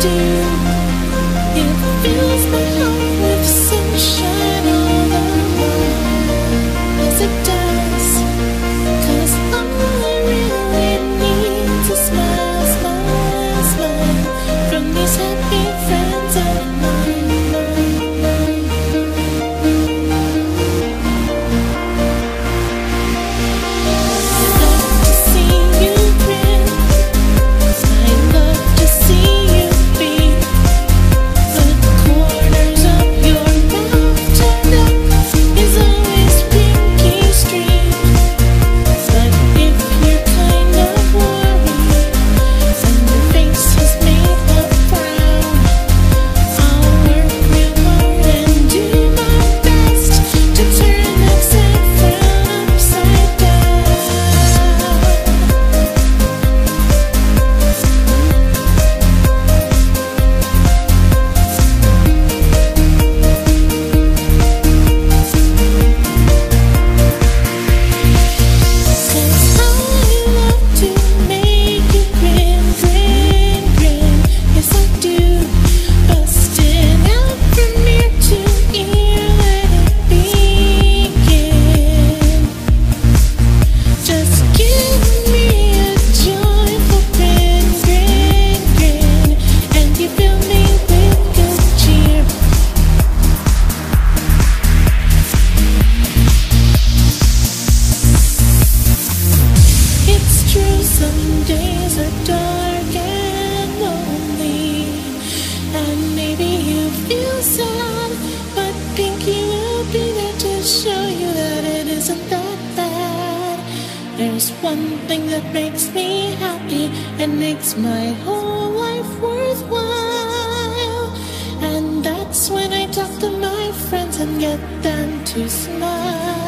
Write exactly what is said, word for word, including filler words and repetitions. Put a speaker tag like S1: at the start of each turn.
S1: do. It fills my heart with sunshine all alone, as it does. 'Cause all I really need is a smile, smile, smile from these happy friends of mine. Some days are dark and lonely, and maybe you feel sad, but Pinky will be there to show you that it isn't that bad. There's one thing that makes me happy and makes my whole life worthwhile, and that's when I talk to my friends and get them to smile.